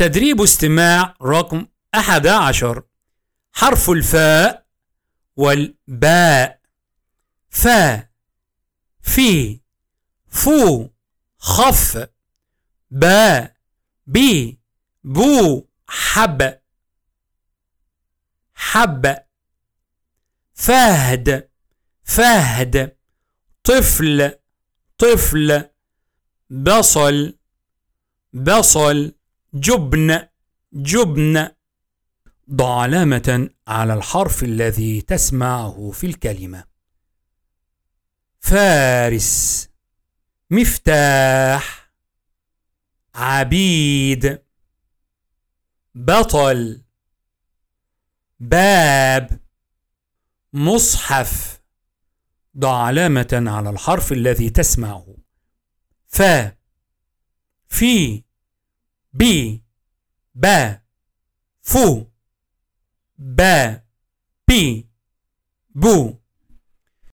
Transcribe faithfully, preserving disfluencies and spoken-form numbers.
تدريب استماع رقم أحد عشر. حرف الفاء والباء. فا، في، فو، خف. با، بي، بو، حب، حب. فهد، فهد. طفل، طفل. بصل، بصل. جبن، جبن. ضع علامة على الحرف الذي تسمعه في الكلمة. فارس، مفتاح، عبيد، بطل، باب، مصحف. ضع علامة على الحرف الذي تسمعه. فا، في، بي، با، فو، با، بي، بو.